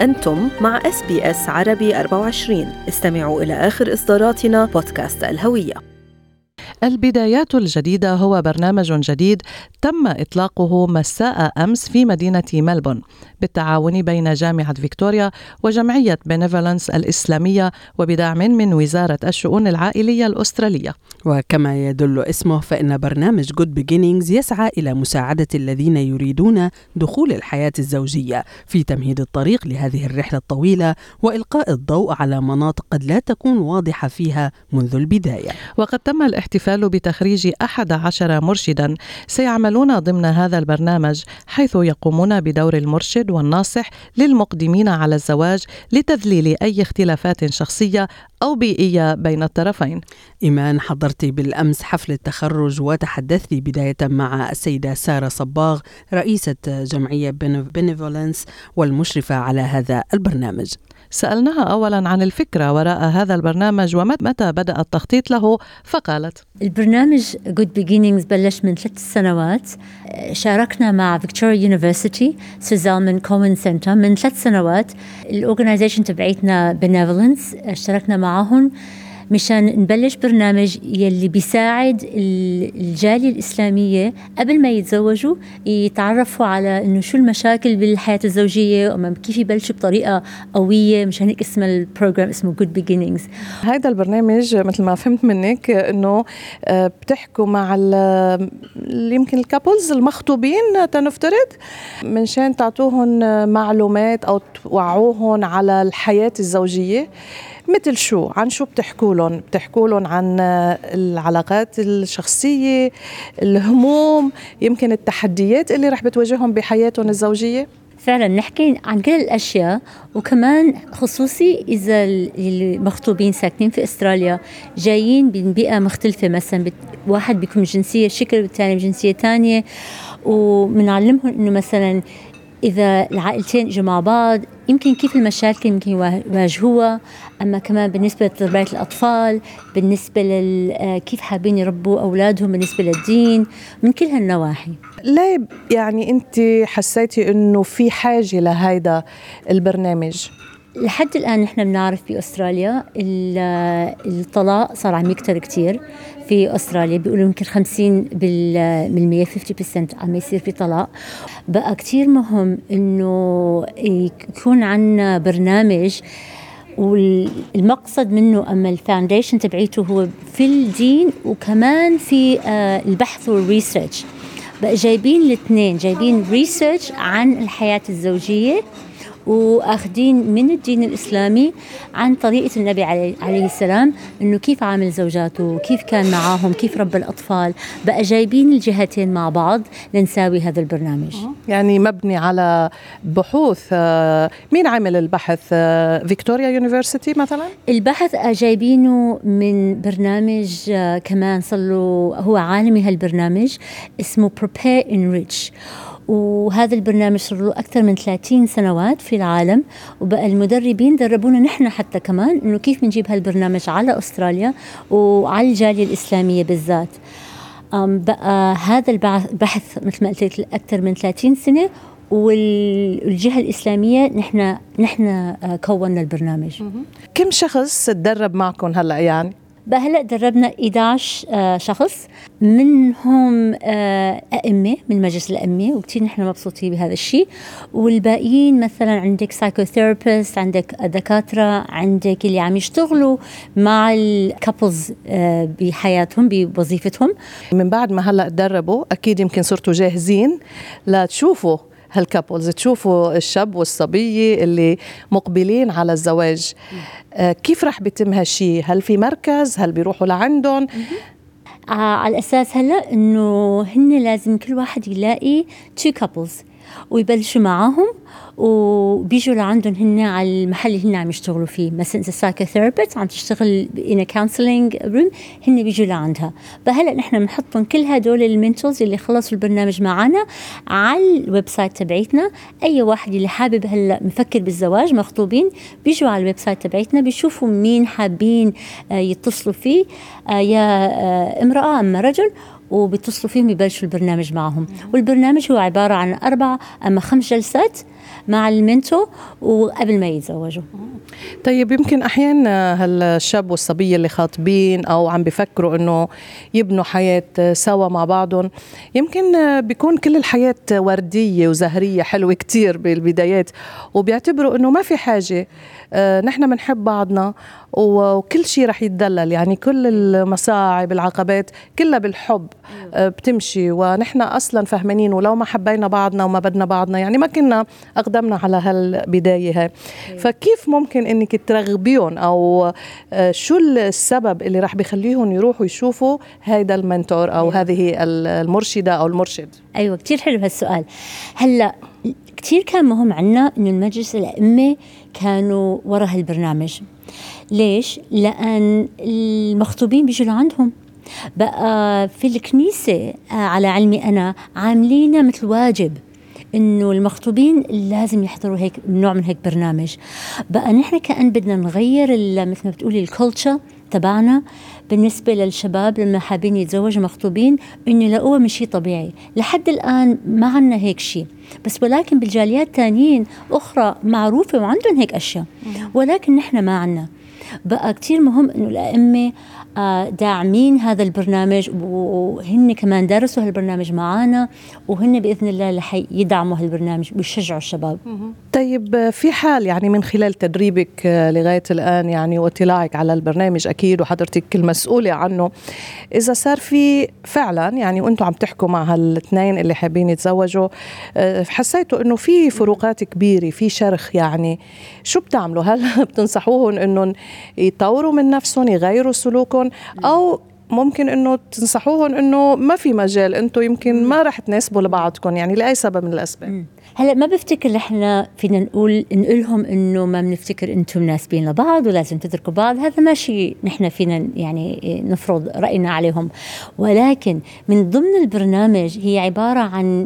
أنتم مع SBS عربي 24. استمعوا إلى آخر إصداراتنا بودكاست الهوية. البدايات الجديدة هو برنامج جديد تم إطلاقه مساء أمس في مدينة ملبورن بالتعاون بين جامعة فيكتوريا وجمعية بينيفولنس الإسلامية وبدعم من وزارة الشؤون العائلية الأسترالية. وكما يدل اسمه فإن برنامج Good Beginnings يسعى إلى مساعدة الذين يريدون دخول الحياة الزوجية في تمهيد الطريق لهذه الرحلة الطويلة وإلقاء الضوء على مناطق قد لا تكون واضحة فيها منذ البداية. وقد تم الاحتفال بتخريج 11 مرشدا سيعملون ضمن هذا البرنامج، حيث يقومون بدور المرشد والناصح للمقدمين على الزواج لتذليل أي اختلافات شخصية أو بيئية بين الطرفين. إيمان، حضرتي بالأمس حفل التخرج وتحدثتي بداية مع السيدة سارة صباغ رئيسة جمعية بينيفولنس والمشرفة على هذا البرنامج. سألناها أولا عن الفكرة وراء هذا البرنامج ومتى بدأ التخطيط له، فقالت: البرنامج Good Beginnings بلش من 3 سنوات. شاركنا مع فيكتوريا يونيفرسيتي سوزالمان كومن سنتر من 3 سنوات. الأورجنايزيشن تبعيتنا بينيفولنس اشتركنا معهم مشان نبلش برنامج يلي بيساعد الجالية الإسلامية قبل ما يتزوجوا يتعرفوا على إنه شو المشاكل بالحياة الزوجية وكيف يبلشوا بطريقة قوية. مشان هيك اسم البروجرام اسمه Good Beginnings. هذا البرنامج مثل ما فهمت منك إنه بتحكوا مع يمكن الكابلز المخطوبين تنفترض منشان تعطوهم معلومات أو توعوهم على الحياة الزوجية. مثل شو؟ عن شو بتحكوا لهم؟ بتحكوا لهم عن العلاقات الشخصية، الهموم، يمكن التحديات اللي رح بتواجههم بحياتهم الزوجية؟ فعلا نحكي عن كل الأشياء، وكمان خصوصي إذا المخطوبين ساكنين في أستراليا جايين من بيئة مختلفة، مثلا واحد بيكون جنسية شكل والتاني بجنسية تانية، ومنعلمهم إنه مثلا إذا العائلتين إجوا مع بعض يمكن كيف المشاكل يمكن يواجهوها، أما كمان بالنسبة لتربية الأطفال، بالنسبة كيف حابين يربوا أولادهم، بالنسبة للدين، من كل هالنواحي. ليه يعني أنت حسيتي إنه في حاجة لهذا البرنامج؟ لحد الآن نحن بنعرف بأستراليا الطلاق صار عم يكتر كتير في أستراليا، بيقولوا يمكن 50% 50% عم يصير في طلاق. بقى كتير مهم إنه يكون عنا برنامج، والمقصد منه أما الفاونديشن تبعيته هو في الدين وكمان في البحث والريسيرش. بقى جايبين الاثنين، جايبين ريسيرش عن الحياة الزوجية وأخذين من الدين الإسلامي عن طريقة النبي عليه السلام إنه كيف عامل زوجاته، كيف كان معاهم، كيف رب الأطفال. بقى جايبين الجهتين مع بعض لنساوي هذا البرنامج. يعني مبني على بحوث. مين عمل البحث؟ فيكتوريا يونيفرسيتي مثلا؟ البحث جايبينه من برنامج كمان صلوا، هو عالمي هالبرنامج اسمه Prepare Enrich، وهذا البرنامج صار له أكثر من 30 سنوات في العالم. وبقى المدربين دربونا نحن حتى كمان إنه كيف بنجيب هالبرنامج على أستراليا وعلى الجالية الإسلامية بالذات. بقى هذا البحث مثل ما قلت لك أكثر من 30 سنة، والجهة الإسلامية نحن كونا البرنامج. كم شخص تدرب معكم هلأ يعني؟ هلأ دربنا 11 شخص، منهم أئمة من مجلس الأئمة، وكتير نحن مبسوطين بهذا الشيء. والباقيين مثلا عندك سايكوثيرابيست، عندك دكاترة، عندك اللي عم يشتغلوا مع الكابلز بحياتهم بوظيفتهم. من بعد ما هلأ تدربوا أكيد يمكن صرتوا جاهزين لتشوفوا هالكابلز، تشوفوا الشاب والصبية اللي مقبلين على الزواج. كيف رح بيتم هالشي؟ هل في مركز؟ هل بيروحوا لعندهم؟ على الأساس هلأ إنه هن لازم كل واحد يلاقي 2 couples ويبلشوا معاهم وبيجوا لعندهم هن على المحل اللي هن عم يشتغلوا فيه. مثلا إذا سايكوثيرابيست عم تشتغل in a counseling room هن بيجوا لعندها. فهلأ نحن بنحطهم كل هدول المنتورز اللي خلصوا البرنامج معنا على الويب سايت تبعيتنا. أي واحد اللي حابب هلأ مفكر بالزواج مخطوبين بيجوا على الويب سايت تبعيتنا، بيشوفوا مين حابين يتصلوا فيه، يا امرأة أما رجل، وبيتصلوا فيهم يبلشوا البرنامج معهم. والبرنامج هو عبارة عن 4 أما 5 جلسات مع المنتور وقبل ما يتزوجوا. طيب يمكن أحيانا هالشاب والصبية اللي خاطبين أو عم بيفكروا إنه يبنوا حياة سوا مع بعضهم، يمكن بيكون كل الحياة وردية وزهرية حلوة كتير بالبدايات، وبيعتبروا إنه ما في حاجة، نحن منحب بعضنا وكل شيء رح يتدلل، يعني كل المصاعب العقبات كلها بالحب بتمشي، ونحن أصلا فهمانين ولو ما حبينا بعضنا وما بدنا بعضنا يعني ما كنا أقدمنا على هالبداية هاي. فكيف ممكن إنك ترغبيهم أو شو السبب اللي رح بيخليهم يروحوا يشوفوا هيدا المنتور أو هذه المرشدة أو المرشد؟ أيوة كتير حلو هالسؤال. هلأ كتير كان مهم عنا إنه المجلس الأئمة كانوا وراء هالبرنامج. ليش؟ لأن المخطوبين بيجوا لعندهم بقى في الكنيسة، على علمي أنا عاملين مثل واجب إنه المخطوبين لازم يحضروا هيك نوع من هيك برنامج. بقى نحن كأن بدنا نغير مثل ما بتقولي الكولتشر تبعنا بالنسبة للشباب لما حابين يتزوجوا مخطوبين، إنه يلاقوها مش شيء طبيعي. لحد الآن ما عنا هيك شيء، بس ولكن بالجاليات تانيين أخرى معروفة وعندهم هيك أشياء، ولكن نحن ما عنا. بقى كتير مهم إنه الأئمة داعمين هذا البرنامج، وهن كمان درسوا هالبرنامج معانا، وهن بإذن الله رح يدعموا هالبرنامج ويشجعوا الشباب. طيب في حال يعني من خلال تدريبك لغاية الآن يعني واطلاعك على البرنامج أكيد وحضرتك المسؤولة عنه، إذا صار في فعلا يعني وأنتم عم تحكوا مع هالاثنين اللي حابين يتزوجوا حسيتوا إنه في فروقات كبيرة، في شرخ، يعني شو بتعملوا؟ هل بتنصحوهم إنهم يطوروا من نفسهم، يغيروا سلوكهم، أو ممكن إنه تنصحوهم إنه ما في مجال، أنتم يمكن ما رح تناسبوا لبعضكم يعني لأي سبب من الأسباب؟ هلا ما بفتكر احنا فينا نقولهم انه ما بنفتكر انتم مناسبين لبعض ولازم تتركوا بعض، هذا ماشي نحن فينا يعني نفرض راينا عليهم. ولكن من ضمن البرنامج هي عباره عن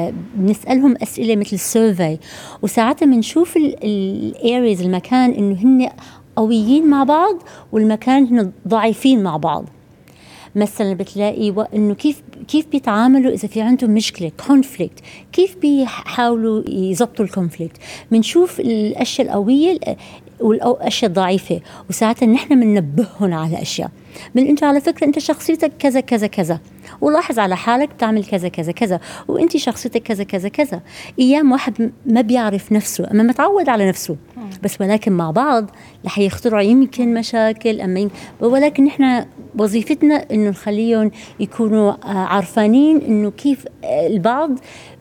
بنسالهم اسئله مثل سيرفي، وساعتها بنشوف الاريز المكان انه هن قويين مع بعض والمكان هن ضعيفين مع بعض. مثلا بتلاقي انه كيف بيتعاملوا اذا في عندهم مشكله كونفليكت، كيف بيحاولوا يضبطوا الكونفليكت. بنشوف الاشياء القويه والاشياء الضعيفه، وساعتها نحن بننبههم على اشياء من انت على فكره انت شخصيتك كذا كذا كذا، ولاحظ على حالك بتعمل كذا كذا كذا، وانت شخصيتك كذا كذا كذا. ايام واحد ما بيعرف نفسه اما متعود على نفسه، بس ولكن مع بعض رح يخترعوا يمكن مشاكل، ولكن نحن وظيفتنا انه نخليهم يكونوا عارفانين انه كيف البعض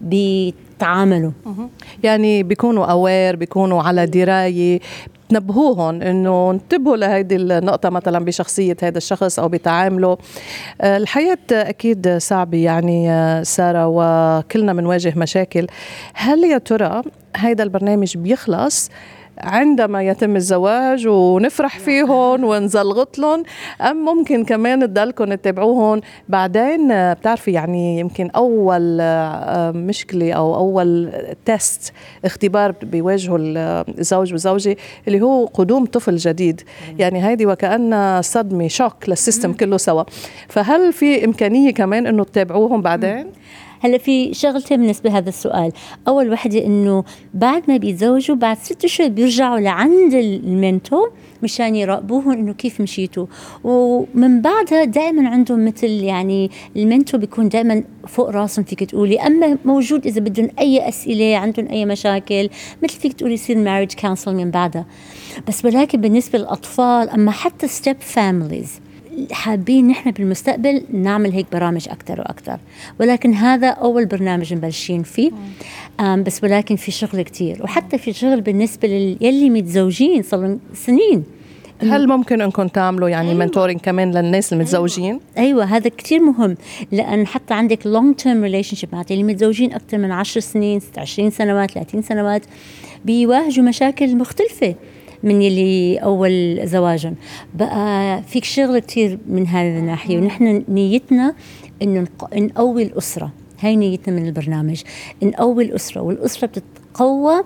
بيتعاملوا. يعني بيكونوا aware، بيكونوا على دراية، تنبهوهم انه انتبهوا لهيدي النقطة مثلا بشخصية هذا الشخص او بتعامله. الحياة اكيد صعبة يعني سارة، وكلنا منواجه مشاكل. هل يا ترى هيدا البرنامج بيخلص عندما يتم الزواج ونفرح فيهم ونزلغط لهم، أم ممكن كمان تضلكم تتابعوهم بعدين؟ بتعرفي يعني يمكن أول مشكلة أو أول تيست اختبار بيواجهوا الزوج والزوجة اللي هو قدوم طفل جديد، يعني هيدي وكأن صدمة شوك للسيستم كله سوا. فهل في إمكانية كمان إنه تتابعوهم بعدين؟ هلا في شغلتين بالنسبة لهذا السؤال. أول وحدة إنه بعد ما بيتزوجوا بعد 6 أشهر بيرجعوا لعند المنتور مشان يراقبوهم إنه كيف مشيتوا، ومن بعدها دائما عندهم مثل يعني المنتور بيكون دائما فوق راسهم فيك تقولي، أما موجود إذا بدهم أي أسئلة عندهم أي مشاكل مثل فيك تقولي يصير marriage counseling من بعدها. بس ولكن بالنسبة للأطفال أما حتى step families حابين نحن بالمستقبل نعمل هيك برامج أكتر وأكتر، ولكن هذا أول برنامج مبلشين فيه. بس ولكن في شغل كتير، وحتى في شغل بالنسبة يلي متزوجين صار سنين. هل ممكن أنكم تعملوا يعني منتورينج كمان للناس المتزوجين؟ أيوة هذا كتير مهم، لأن حتى عندك long term relationship مع اللي متزوجين أكتر من 10 سنين 20 سنوات 30 سنوات بيواجهوا مشاكل مختلفة من يلي أول زواجهم. بقى فيك شغل كتير من هذه الناحية، ونحن نيتنا إنه نقوي الأسرة. هاي نيتنا من البرنامج، نقوي الأسرة، والأسرة بتتقوى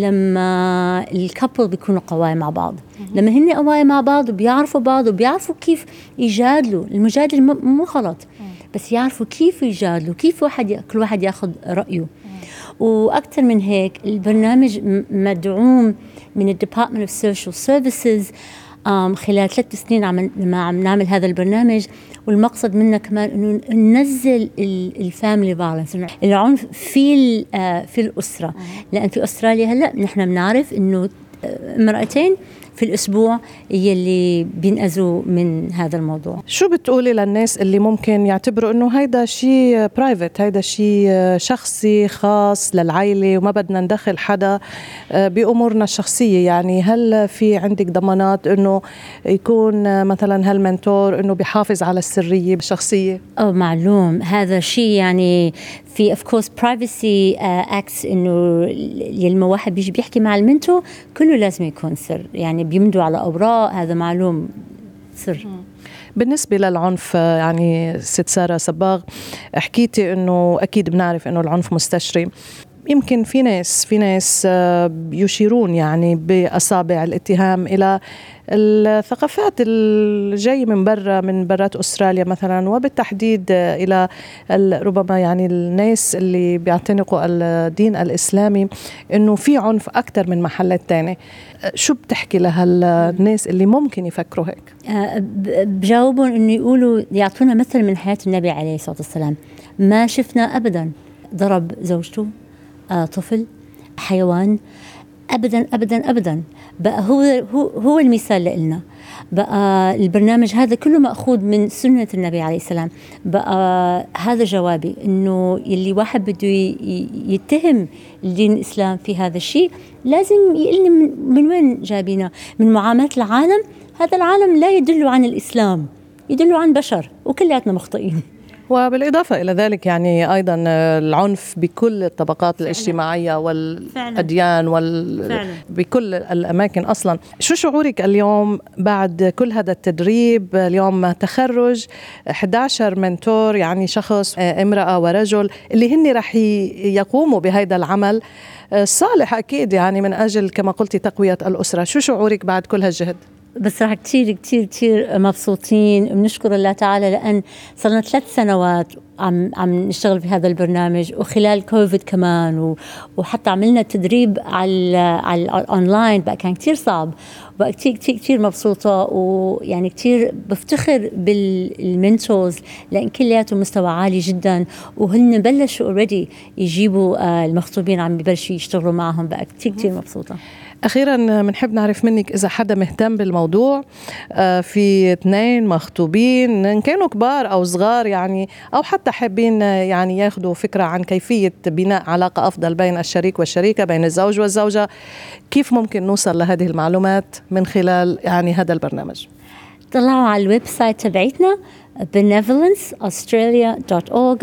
لما الكابل بيكونوا قواي مع بعض، لما هن قواي مع بعض وبيعرفوا بعض وبيعرفوا كيف يجادلوا. المجادل مو غلط، بس يعرفوا كيف يجادلوا، كيف كل واحد ياخد رأيه. وأكثر من هيك البرنامج مدعوم من Department of Social Services خلال 3 سنين عم نعمل هذا البرنامج، والمقصد منه كمان إنه ننزل الفاميلي فايلنس، العنف في الأسرة، لأن في أستراليا هلأ نحن بنعرف إنه امرأتين في الأسبوع يلي بينأذوا من هذا الموضوع. شو بتقولي للناس اللي ممكن يعتبروا إنه هيدا شيء برايفت، هيدا شيء شخصي خاص للعائلة وما بدنا ندخل حدا بأمورنا الشخصية؟ يعني هل في عندك ضمانات إنه يكون مثلا هالمنتور إنه بيحافظ على السرية الشخصية؟ معلوم هذا شيء، يعني في of course privacy acts إنه لما واحد بيجي بيحكي مع المنتور كله لازم يكون سر، يعني بيمدوا على أوراق، هذا معلوم سر. بالنسبة للعنف يعني ست سارة صباغ، حكيتي إنه أكيد بنعرف إنه العنف مستشري، يمكن في ناس يشيرون يعني بأصابع الاتهام إلى الثقافات الجاية من برات أستراليا مثلا، وبالتحديد إلى ربما يعني الناس اللي بيعتنقوا الدين الإسلامي، إنه في عنف أكتر من محلات تانية. شو بتحكي لهالناس اللي ممكن يفكروا هيك؟ بجاوبهم إنه يقولوا، يعطونا مثل من حياة النبي عليه الصلاة والسلام، ما شفنا أبدا ضرب زوجته، طفل، حيوان، أبدا أبدا أبدا. بقى هو المثال لنا. بقى البرنامج هذا كله مأخوذ من سنة النبي عليه السلام. بقى هذا جوابي، إنه يلي واحد بده يتهم الدين الإسلام في هذا الشيء لازم يقلنا من وين جابينا، من معاملة العالم. هذا العالم لا يدل عن الإسلام، يدل عن بشر وكلياتنا مخطئين. وبالإضافة إلى ذلك يعني أيضا العنف بكل الطبقات الاجتماعية والأديان بكل الأماكن أصلا. شو شعورك اليوم بعد كل هذا التدريب؟ اليوم تخرج 11 منتور، يعني شخص، امرأة ورجل، اللي هن رح يقوموا بهذا العمل صالح أكيد يعني من أجل كما قلتي تقوية الأسرة. شو شعورك بعد كل هالجهد؟ بصراحة كتير كتير كتير مبسوطين، بنشكر الله تعالى، لأن صرنا 3 سنوات عم نشتغل في هذا البرنامج، وخلال كوفيد كمان، وحتى عملنا تدريب على الأونلاين، بقى كان كتير صعب، بقى كتير كتير كتير مبسوطة، ويعني كتير بفتخر بالمنتورز لأن كلياتهم مستوى عالي جدا، وهن بلشوا اوريدي يجيبوا المخطوبين عم ببلشوا يشتغلوا معهم، بقى كتير كتير مبسوطة. أخيراً بنحب نعرف منك إذا حدا مهتم بالموضوع، في 2 مخطوبين إن كانوا كبار أو صغار يعني، أو حتى حابين يعني ياخدوا فكرة عن كيفية بناء علاقة أفضل بين الشريك والشريكة، بين الزوج والزوجة، كيف ممكن نوصل لهذه المعلومات من خلال يعني هذا البرنامج؟ طلعوا على الويب سايت تبعتنا benevolenceaustralia.org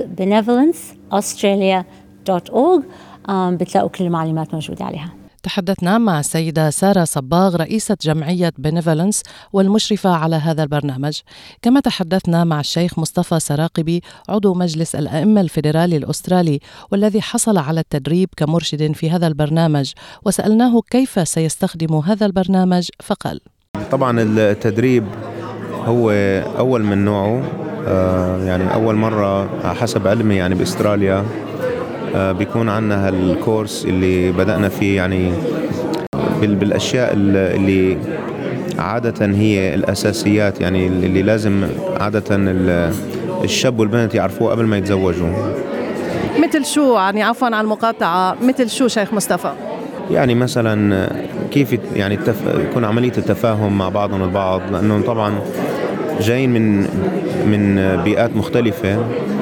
benevolenceaustralia.org، بتلاقوا كل المعلومات موجودة عليها. تحدثنا مع السيدة سارة صباغ رئيسة جمعية بينيفولنس والمشرفة على هذا البرنامج. كما تحدثنا مع الشيخ مصطفى سراقبي عضو مجلس الأئمة الفيدرالي الأسترالي والذي حصل على التدريب كمرشد في هذا البرنامج، وسألناه كيف سيستخدم هذا البرنامج فقال: طبعا التدريب هو أول من نوعه، يعني أول مرة حسب علمي يعني بأستراليا بيكون عنا هالكورس اللي بدأنا فيه يعني بالأشياء اللي عادة هي الأساسيات، يعني اللي لازم عادة الشاب والبنت يعرفوه قبل ما يتزوجوا. مثل شو يعني؟ عفوا على المقاطعة، مثل شو شيخ مصطفى؟ يعني مثلا كيف يعني يكون عملية التفاهم مع بعضهم البعض، لأنهم طبعا جايين من بيئات مختلفة،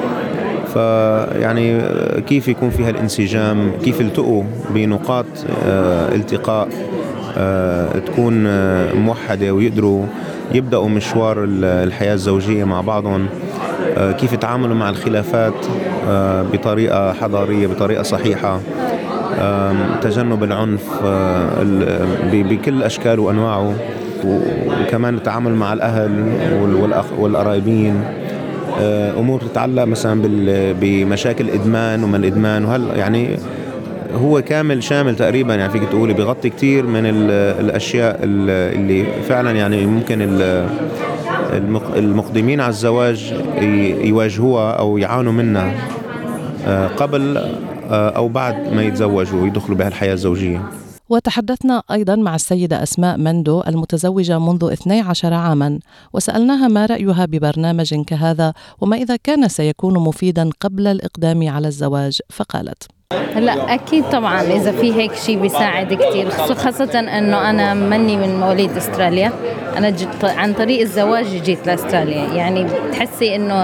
فيعني كيف يكون فيها الانسجام، كيف يلتقوا بنقاط التقاء تكون موحدة، ويقدروا يبدأوا مشوار الحياة الزوجية مع بعضهم، كيف يتعاملوا مع الخلافات بطريقة حضارية، بطريقة صحيحة، تجنب العنف بكل أشكال وأنواعه، وكمان التعامل مع الأهل والقرايبين، أمور تتعلق مثلا بمشاكل إدمان وما الإدمان، يعني هو كامل شامل تقريبا، يعني فيك تقولي بيغطي كتير من الأشياء اللي فعلا يعني ممكن المقدمين على الزواج يواجهوها أو يعانوا منها قبل أو بعد ما يتزوجوا ويدخلوا بهالحياة الزوجية. وتحدثنا أيضا مع السيدة أسماء مندو المتزوجة منذ 12 عاما، وسألناها ما رأيها ببرنامج كهذا وما إذا كان سيكون مفيدا قبل الإقدام على الزواج. فقالت: لا أكيد طبعا إذا في هيك شيء بيساعد كتير، خاصة أنه أنا مني من مواليد أستراليا. أنا عن طريق الزواج جيت لأستراليا. يعني بتحسي أنه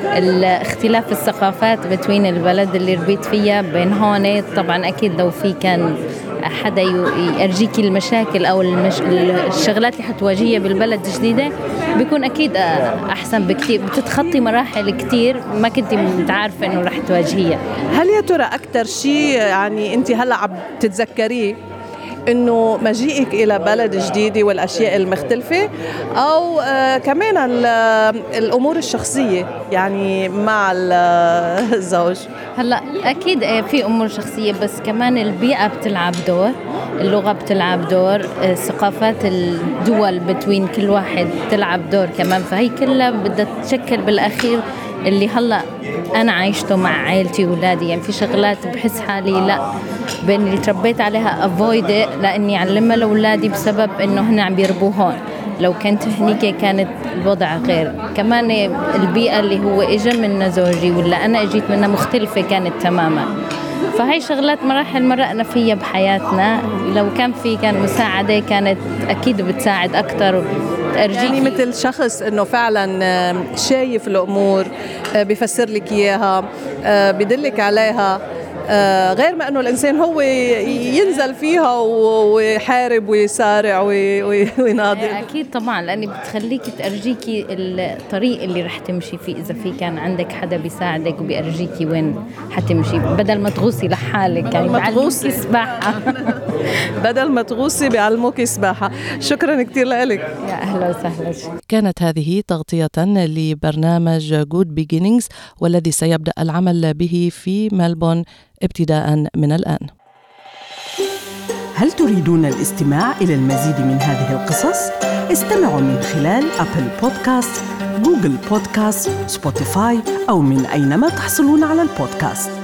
الاختلاف الثقافات بين البلد اللي ربيت فيها بين هون. طبعا أكيد لو في كان حدا يرجيكي المشاكل أو الشغلات اللي حتواجهيها بالبلد الجديدة بيكون أكيد أحسن بكتير، بتتخطي مراحل كتير ما كنتي متعارفة إنه رح تواجهيها. هل يا ترى أكتر شيء يعني أنت هلأ عم تتذكريه إنه مجيئك إلى بلد جديدة والأشياء المختلفة، أو كمان الأمور الشخصية يعني مع الزوج؟ هلا أكيد في أمور شخصية، بس كمان البيئة بتلعب دور، اللغة بتلعب دور، ثقافات الدول بين كل واحد تلعب دور كمان. فهي كلها بدها تشكل بالأخير اللي هلا أنا عايشته مع عائلتي وولادي. يعني في شغلات بحس حالي لا بين اللي تربيت عليها افويد لاني اعلمها لاولادي بسبب انه هن عم يربوا هون. لو كنت هنيك كانت الوضع غير. كمان البيئه اللي هو اجى منها زوجي ولا انا اجيت منها مختلفه كانت تماما. فهي شغلات مراحل مرقنا فيها بحياتنا. لو كان في كان مساعده كانت اكيد بتساعد اكثر. يعني مثل شخص انه فعلا شايف الامور، بيفسر لك اياها، بيدلك عليها، غير ما انه الانسان هو ينزل فيها ويحارب ويسارع ويناضل. اكيد طبعا، لاني بتخليكي ترجيكي الطريق اللي رح تمشي فيه اذا في كان عندك حدا بيساعدك وبيرجيكي وين حتمشي، بدل ما تغوصي لحالك. يعني بيعلموكي سباحه بدل ما تغوصي بيعلموكي سباحه. شكرا كتير لك. يا اهلا وسهلا. كانت هذه تغطيه لبرنامج Good Beginnings والذي سيبدأ العمل به في ملبون ابتداء من الآن. هل تريدون الاستماع إلى المزيد من هذه القصص؟ استمعوا من خلال أبل بودكاست، جوجل بودكاست، سبوتيفاي أو من أينما تحصلون على البودكاست.